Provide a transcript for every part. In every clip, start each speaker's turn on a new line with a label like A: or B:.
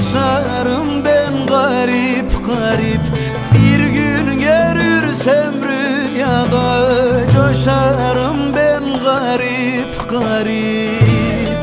A: Koşarım ben garip garip, bir gün görürsem rüyada. Coşarım ben garip garip.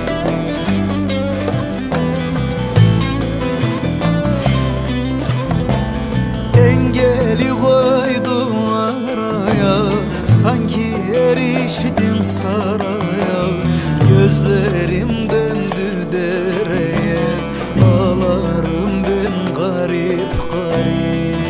A: Engeli koydum araya, sanki eriştin saraya. Gözlerim döndü dereye, ağlarım ben garip garip.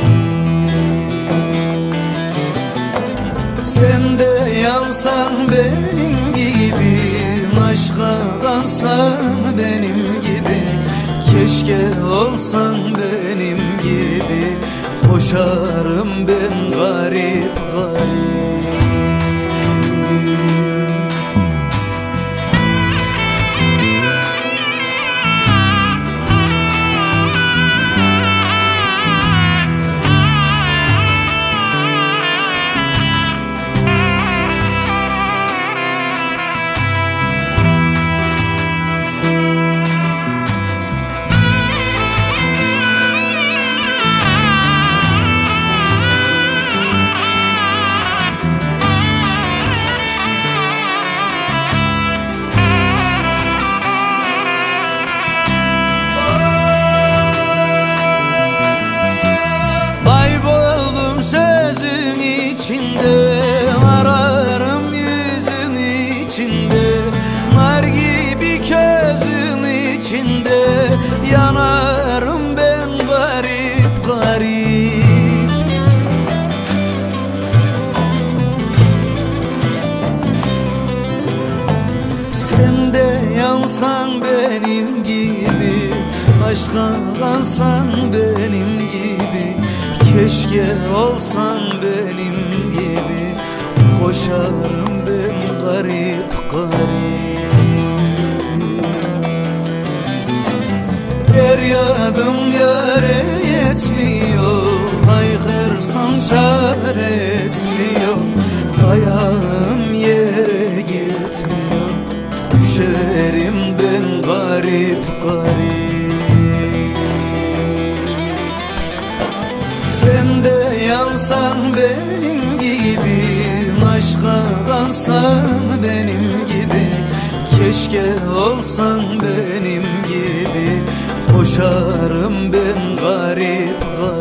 A: Sen de yansan benim gibi, aşka kalsan benim gibi. Keşke olsan benim gibi, koşarım ben garip garip. Ararım yüzün içinde, nar gibi közün içinde. Yanarım ben garip garip. Sen de yansan benim gibi, aşka kalsan benim gibi. Keşke olsan benim gibi, koşarım ben garip garip. Feryadım yâre yetmiyor, haykırsan çare etmiyor. Ayağım yere gitmiyor, düşerim ben garip garip. Sen de yansan benim gibi, aşka kalsan benim gibi. Keşke olsan benim gibi, koşarım ben garip garip.